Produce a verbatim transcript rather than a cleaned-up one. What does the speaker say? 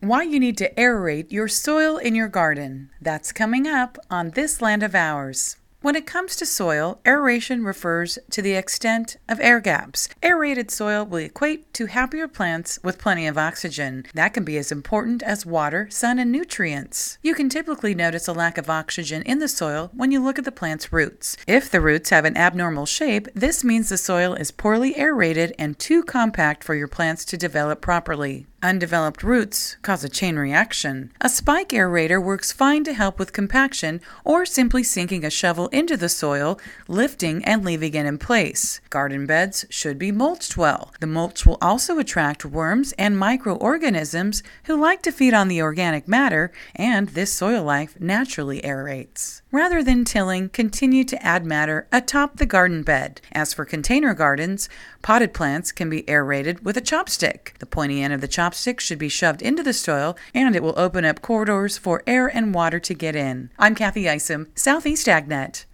Why you need to aerate your soil in your garden. That's coming up on This Land of Ours. When it comes to soil, aeration refers to the extent of air gaps. Aerated soil will equate to happier plants with plenty of oxygen. That can be as important as water, sun, and nutrients. You can typically notice a lack of oxygen in the soil when you look at the plant's roots. If the roots have an abnormal shape, this means the soil is poorly aerated and too compact for your plants to develop properly. Undeveloped roots cause a chain reaction. A spike aerator works fine to help with compaction or simply sinking a shovel into the soil, lifting and leaving it in place. Garden beds should be mulched well. The mulch will also attract worms and microorganisms who like to feed on the organic matter, and this soil life naturally aerates. Rather than tilling, continue to add matter atop the garden bed. As for container gardens, potted plants can be aerated with a chopstick. The pointy end of the chopstick should be shoved into the soil, and it will open up corridors for air and water to get in. I'm Kathy Isom, Southeast AgNet.